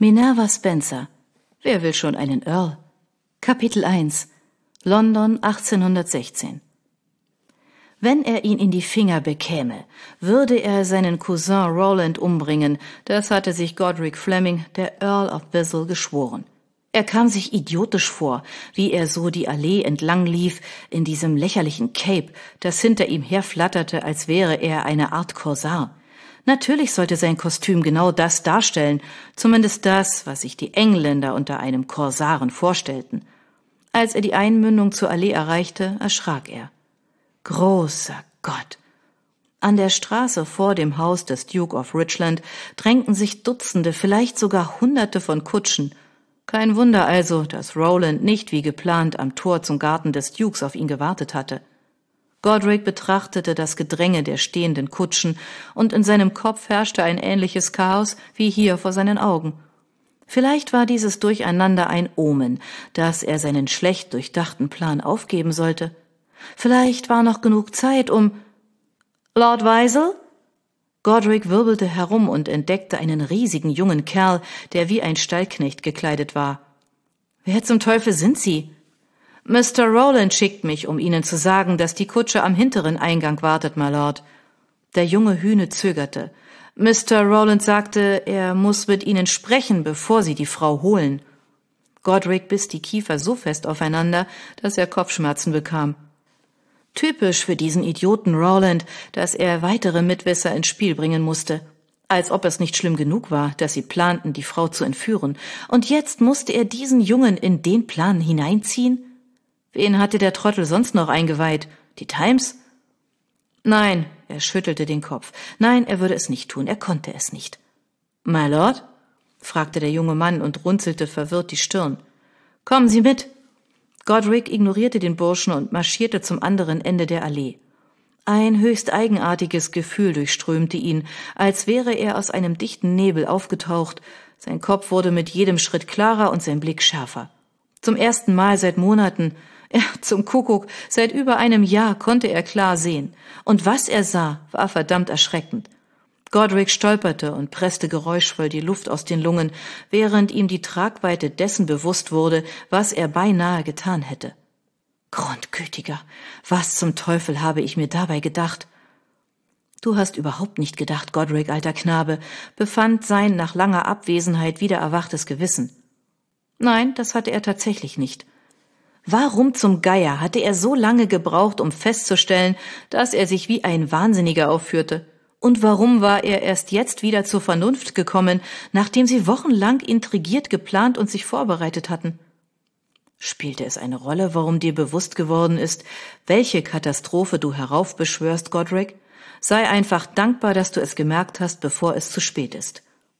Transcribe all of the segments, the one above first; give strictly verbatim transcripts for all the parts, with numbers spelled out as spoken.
Minerva Spencer. Wer will schon einen Earl? Kapitel eins. London achtzehnhundertsechzehn. Wenn er ihn in die Finger bekäme, würde er seinen Cousin Roland umbringen, das hatte sich Godric Fleming, der Earl of Bissell, geschworen. Er kam sich idiotisch vor, wie er so die Allee entlang lief, in diesem lächerlichen Cape, das hinter ihm herflatterte, als wäre er eine Art Korsar. Natürlich sollte sein Kostüm genau das darstellen, zumindest das, was sich die Engländer unter einem Korsaren vorstellten. Als er die Einmündung zur Allee erreichte, erschrak er. Großer Gott! An der Straße vor dem Haus des Duke of Richland drängten sich Dutzende, vielleicht sogar Hunderte von Kutschen. Kein Wunder also, dass Roland nicht wie geplant am Tor zum Garten des Dukes auf ihn gewartet hatte. Godric betrachtete das Gedränge der stehenden Kutschen, und in seinem Kopf herrschte ein ähnliches Chaos wie hier vor seinen Augen. Vielleicht war dieses Durcheinander ein Omen, dass er seinen schlecht durchdachten Plan aufgeben sollte. Vielleicht war noch genug Zeit, um... »Lord Weisel?« Godric wirbelte herum und entdeckte einen riesigen jungen Kerl, der wie ein Stallknecht gekleidet war. »Wer zum Teufel sind Sie?« »Mister Roland schickt mich, um Ihnen zu sagen, dass die Kutsche am hinteren Eingang wartet, my Lord.« Der junge Hüne zögerte. »Mister Roland sagte, er muss mit Ihnen sprechen, bevor Sie die Frau holen.« Godric biss die Kiefer so fest aufeinander, dass er Kopfschmerzen bekam. Typisch für diesen Idioten Roland, dass er weitere Mitwisser ins Spiel bringen musste. Als ob es nicht schlimm genug war, dass sie planten, die Frau zu entführen. Und jetzt musste er diesen Jungen in den Plan hineinziehen? Wen hatte der Trottel sonst noch eingeweiht? Die Times? Nein, er schüttelte den Kopf. Nein, er würde es nicht tun, er konnte es nicht. »My Lord?« fragte der junge Mann und runzelte verwirrt die Stirn. »Kommen Sie mit!« Godric ignorierte den Burschen und marschierte zum anderen Ende der Allee. Ein höchst eigenartiges Gefühl durchströmte ihn, als wäre er aus einem dichten Nebel aufgetaucht. Sein Kopf wurde mit jedem Schritt klarer und sein Blick schärfer. Zum ersten Mal seit Monaten, ja, zum Kuckuck, seit über einem Jahr konnte er klar sehen. Und was er sah, war verdammt erschreckend. Godric stolperte und presste geräuschvoll die Luft aus den Lungen, während ihm die Tragweite dessen bewusst wurde, was er beinahe getan hätte. Grundgütiger, was zum Teufel habe ich mir dabei gedacht? »Du hast überhaupt nicht gedacht, Godric, alter Knabe«, befand sein nach langer Abwesenheit wieder erwachtes Gewissen. Nein, das hatte er tatsächlich nicht. Warum zum Geier hatte er so lange gebraucht, um festzustellen, dass er sich wie ein Wahnsinniger aufführte? Und warum war er erst jetzt wieder zur Vernunft gekommen, nachdem sie wochenlang intrigiert, geplant und sich vorbereitet hatten? Spielte es eine Rolle, warum dir bewusst geworden ist, welche Katastrophe du heraufbeschwörst, Godric? Sei einfach dankbar, dass du es gemerkt hast, bevor es zu spät ist.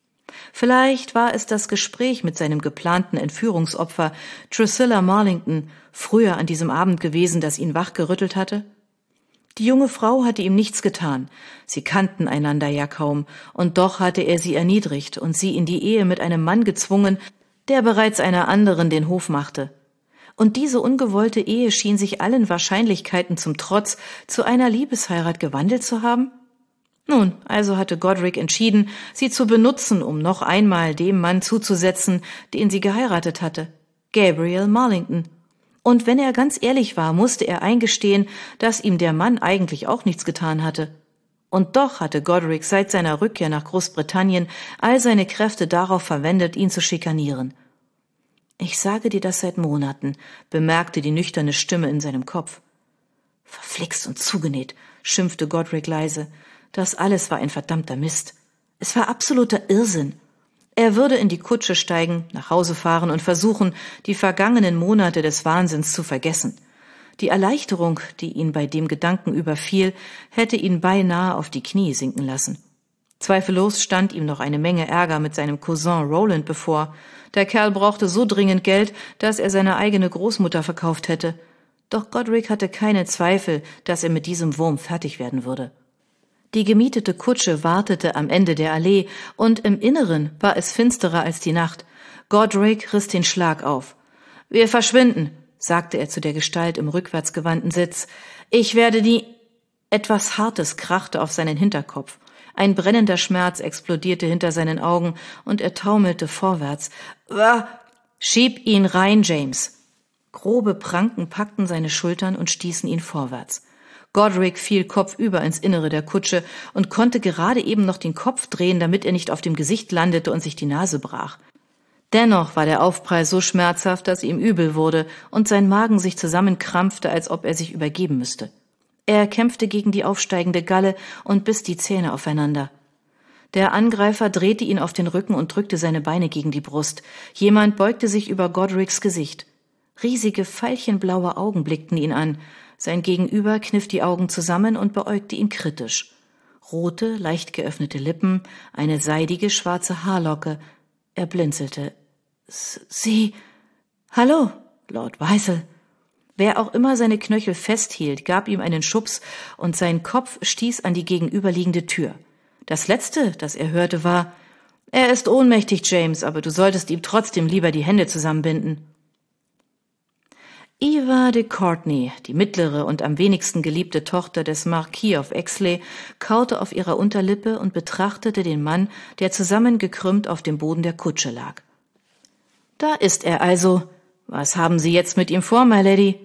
Vielleicht war es das Gespräch mit seinem geplanten Entführungsopfer, Drusilla Marlington, früher an diesem Abend gewesen, das ihn wachgerüttelt hatte? Die junge Frau hatte ihm nichts getan. Sie kannten einander ja kaum, und doch hatte er sie erniedrigt und sie in die Ehe mit einem Mann gezwungen, der bereits einer anderen den Hof machte. Und diese ungewollte Ehe schien sich allen Wahrscheinlichkeiten zum Trotz zu einer Liebesheirat gewandelt zu haben? Nun, also hatte Godric entschieden, sie zu benutzen, um noch einmal dem Mann zuzusetzen, den sie geheiratet hatte, Gabriel Marlington. Und wenn er ganz ehrlich war, musste er eingestehen, dass ihm der Mann eigentlich auch nichts getan hatte. Und doch hatte Godric seit seiner Rückkehr nach Großbritannien all seine Kräfte darauf verwendet, ihn zu schikanieren. »Ich sage dir das seit Monaten«, bemerkte die nüchterne Stimme in seinem Kopf. »Verflixt und zugenäht«, schimpfte Godric leise. Das alles war ein verdammter Mist. Es war absoluter Irrsinn. Er würde in die Kutsche steigen, nach Hause fahren und versuchen, die vergangenen Monate des Wahnsinns zu vergessen. Die Erleichterung, die ihn bei dem Gedanken überfiel, hätte ihn beinahe auf die Knie sinken lassen. Zweifellos stand ihm noch eine Menge Ärger mit seinem Cousin Roland bevor. Der Kerl brauchte so dringend Geld, dass er seine eigene Großmutter verkauft hätte. Doch Godric hatte keine Zweifel, dass er mit diesem Wurm fertig werden würde. Die gemietete Kutsche wartete am Ende der Allee, und im Inneren war es finsterer als die Nacht. Godric riss den Schlag auf. »Wir verschwinden«, sagte er zu der Gestalt im rückwärts gewandten Sitz. »Ich werde die...« Etwas Hartes krachte auf seinen Hinterkopf. Ein brennender Schmerz explodierte hinter seinen Augen und er taumelte vorwärts. »Ah, schieb ihn rein, James!« Grobe Pranken packten seine Schultern und stießen ihn vorwärts. Godric fiel kopfüber ins Innere der Kutsche und konnte gerade eben noch den Kopf drehen, damit er nicht auf dem Gesicht landete und sich die Nase brach. Dennoch war der Aufprall so schmerzhaft, dass ihm übel wurde und sein Magen sich zusammenkrampfte, als ob er sich übergeben müsste. Er kämpfte gegen die aufsteigende Galle und biss die Zähne aufeinander. Der Angreifer drehte ihn auf den Rücken und drückte seine Beine gegen die Brust. Jemand beugte sich über Godrics Gesicht. Riesige, veilchenblaue Augen blickten ihn an. Sein Gegenüber kniff die Augen zusammen und beäugte ihn kritisch. Rote, leicht geöffnete Lippen, eine seidige, schwarze Haarlocke. Er blinzelte. »Sie... Hallo, Lord Weisel.« Wer auch immer seine Knöchel festhielt, gab ihm einen Schubs und sein Kopf stieß an die gegenüberliegende Tür. Das Letzte, das er hörte, war: »Er ist ohnmächtig, James, aber du solltest ihm trotzdem lieber die Hände zusammenbinden.« Eva de Courtenay, die mittlere und am wenigsten geliebte Tochter des Marquis of Exley, kaute auf ihrer Unterlippe und betrachtete den Mann, der zusammengekrümmt auf dem Boden der Kutsche lag. »Da ist er also. Was haben Sie jetzt mit ihm vor, my Lady?«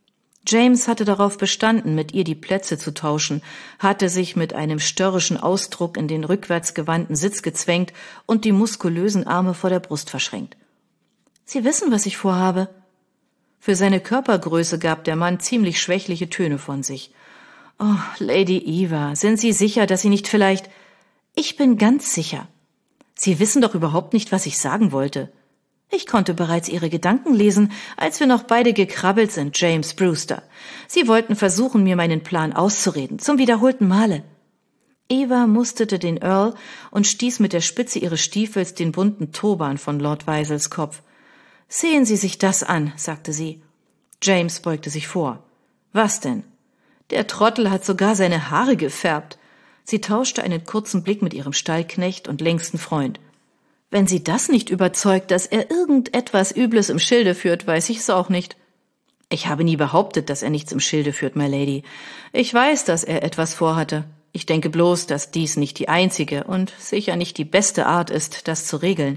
James hatte darauf bestanden, mit ihr die Plätze zu tauschen, hatte sich mit einem störrischen Ausdruck in den rückwärts gewandten Sitz gezwängt und die muskulösen Arme vor der Brust verschränkt. »Sie wissen, was ich vorhabe.« Für seine Körpergröße gab der Mann ziemlich schwächliche Töne von sich. »Oh, Lady Eva, sind Sie sicher, dass Sie nicht vielleicht...« »Ich bin ganz sicher. Sie wissen doch überhaupt nicht, was ich sagen wollte. Ich konnte bereits Ihre Gedanken lesen, als wir noch beide gekrabbelt sind, James Brewster. Sie wollten versuchen, mir meinen Plan auszureden, zum wiederholten Male.« Eva musterte den Earl und stieß mit der Spitze ihres Stiefels den bunten Turban von Lord Weisels Kopf. »Sehen Sie sich das an«, sagte sie. James beugte sich vor. »Was denn?« »Der Trottel hat sogar seine Haare gefärbt.« Sie tauschte einen kurzen Blick mit ihrem Stallknecht und längsten Freund. »Wenn Sie das nicht überzeugt, dass er irgendetwas Übles im Schilde führt, weiß ich es auch nicht.« »Ich habe nie behauptet, dass er nichts im Schilde führt, my Lady. Ich weiß, dass er etwas vorhatte. Ich denke bloß, dass dies nicht die einzige und sicher nicht die beste Art ist, das zu regeln.«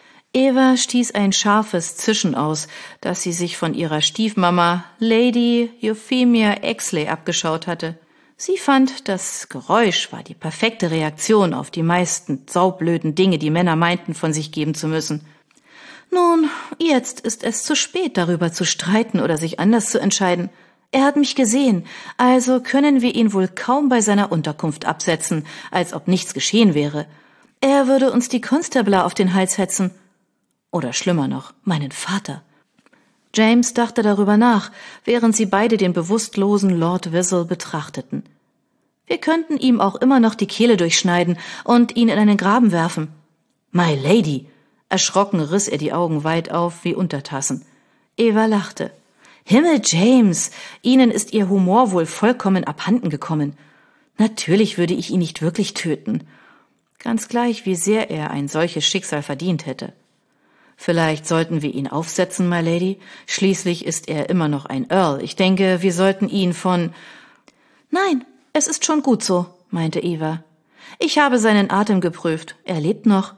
Eva stieß ein scharfes Zischen aus, das sie sich von ihrer Stiefmama Lady Euphemia Exley abgeschaut hatte. Sie fand, das Geräusch war die perfekte Reaktion auf die meisten saublöden Dinge, die Männer meinten, von sich geben zu müssen. »Nun, jetzt ist es zu spät, darüber zu streiten oder sich anders zu entscheiden. Er hat mich gesehen, also können wir ihn wohl kaum bei seiner Unterkunft absetzen, als ob nichts geschehen wäre. Er würde uns die Constabler auf den Hals hetzen. Oder schlimmer noch, meinen Vater.« James dachte darüber nach, während sie beide den bewusstlosen Lord Whistle betrachteten. »Wir könnten ihm auch immer noch die Kehle durchschneiden und ihn in einen Graben werfen.« »My Lady!« Erschrocken riss er die Augen weit auf wie Untertassen. Eva lachte. »Himmel, James, Ihnen ist Ihr Humor wohl vollkommen abhanden gekommen. Natürlich würde ich ihn nicht wirklich töten. Ganz gleich, wie sehr er ein solches Schicksal verdient hätte. Vielleicht sollten wir ihn aufsetzen, my Lady. Schließlich ist er immer noch ein Earl. Ich denke, wir sollten ihn von...« »Nein, es ist schon gut so«, meinte Eva. »Ich habe seinen Atem geprüft. Er lebt noch.«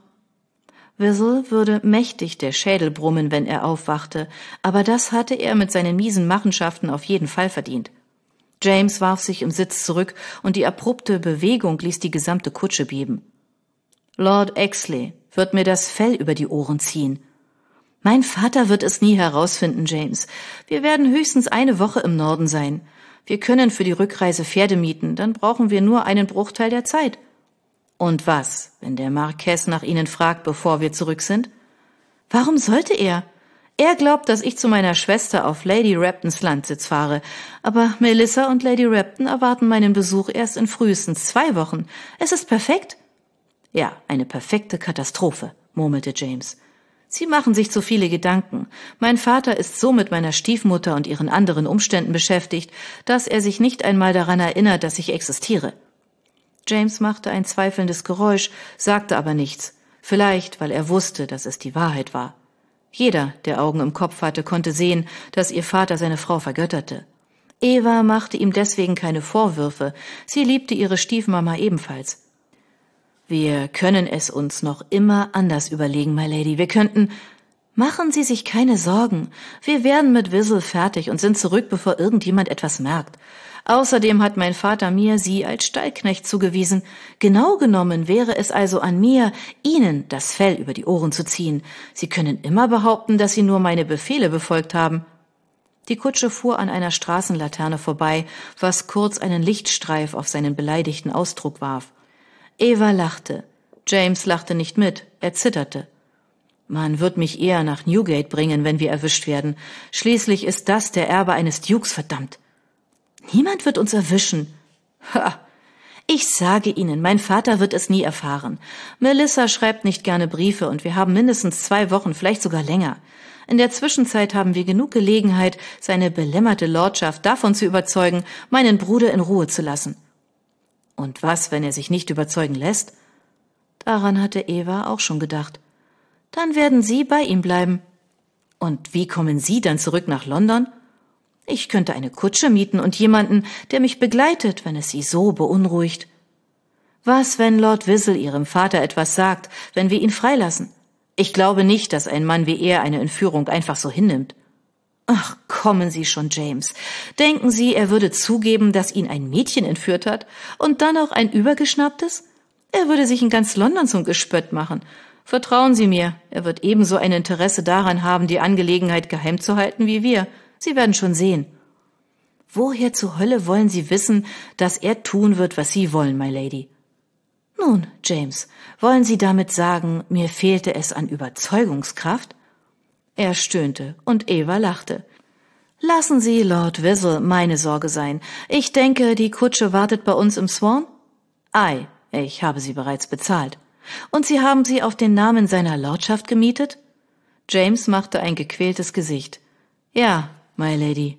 Whistle würde mächtig der Schädel brummen, wenn er aufwachte, aber das hatte er mit seinen miesen Machenschaften auf jeden Fall verdient. James warf sich im Sitz zurück und die abrupte Bewegung ließ die gesamte Kutsche beben. »Lord Exley wird mir das Fell über die Ohren ziehen.« »Mein Vater wird es nie herausfinden, James. Wir werden höchstens eine Woche im Norden sein. Wir können für die Rückreise Pferde mieten, dann brauchen wir nur einen Bruchteil der Zeit.« »Und was, wenn der Marquess nach Ihnen fragt, bevor wir zurück sind?« »Warum sollte er? Er glaubt, dass ich zu meiner Schwester auf Lady Reptons Landsitz fahre. Aber Melissa und Lady Repton erwarten meinen Besuch erst in frühestens zwei Wochen. Es ist perfekt.« »Ja, eine perfekte Katastrophe«, murmelte James. »Sie machen sich zu viele Gedanken. Mein Vater ist so mit meiner Stiefmutter und ihren anderen Umständen beschäftigt, dass er sich nicht einmal daran erinnert, dass ich existiere.« James machte ein zweifelndes Geräusch, sagte aber nichts. Vielleicht, weil er wusste, dass es die Wahrheit war. Jeder, der Augen im Kopf hatte, konnte sehen, dass ihr Vater seine Frau vergötterte. Eva machte ihm deswegen keine Vorwürfe. Sie liebte ihre Stiefmama ebenfalls. Wir können es uns noch immer anders überlegen, my lady. Wir könnten... Machen Sie sich keine Sorgen. Wir werden mit Whistle fertig und sind zurück, bevor irgendjemand etwas merkt. Außerdem hat mein Vater mir Sie als Stallknecht zugewiesen. Genau genommen wäre es also an mir, Ihnen das Fell über die Ohren zu ziehen. Sie können immer behaupten, dass Sie nur meine Befehle befolgt haben. Die Kutsche fuhr an einer Straßenlaterne vorbei, was kurz einen Lichtstreif auf seinen beleidigten Ausdruck warf. Eva lachte. James lachte nicht mit, er zitterte. Man wird mich eher nach Newgate bringen, wenn wir erwischt werden. Schließlich ist das der Erbe eines Dukes, verdammt. Niemand wird uns erwischen. Ha! Ich sage Ihnen, mein Vater wird es nie erfahren. Melissa schreibt nicht gerne Briefe und wir haben mindestens zwei Wochen, vielleicht sogar länger. In der Zwischenzeit haben wir genug Gelegenheit, seine belämmerte Lordschaft davon zu überzeugen, meinen Bruder in Ruhe zu lassen. Und was, wenn er sich nicht überzeugen lässt? Daran hatte Eva auch schon gedacht. Dann werden Sie bei ihm bleiben. Und wie kommen Sie dann zurück nach London? Ich könnte eine Kutsche mieten und jemanden, der mich begleitet, wenn es Sie so beunruhigt. Was, wenn Lord Whistle Ihrem Vater etwas sagt, wenn wir ihn freilassen? Ich glaube nicht, dass ein Mann wie er eine Entführung einfach so hinnimmt. Ach, kommen Sie schon, James. Denken Sie, er würde zugeben, dass ihn ein Mädchen entführt hat und dann auch ein übergeschnapptes? Er würde sich in ganz London zum Gespött machen. Vertrauen Sie mir, er wird ebenso ein Interesse daran haben, die Angelegenheit geheim zu halten wie wir. Sie werden schon sehen. Woher zur Hölle wollen Sie wissen, dass er tun wird, was Sie wollen, my lady? Nun, James, wollen Sie damit sagen, mir fehlte es an Überzeugungskraft? Er stöhnte und Eva lachte. Lassen Sie Lord Whistle meine Sorge sein. Ich denke, die Kutsche wartet bei uns im Swan? Ei, ich habe sie bereits bezahlt. Und Sie haben sie auf den Namen seiner Lordschaft gemietet? James machte ein gequältes Gesicht. Ja, my lady.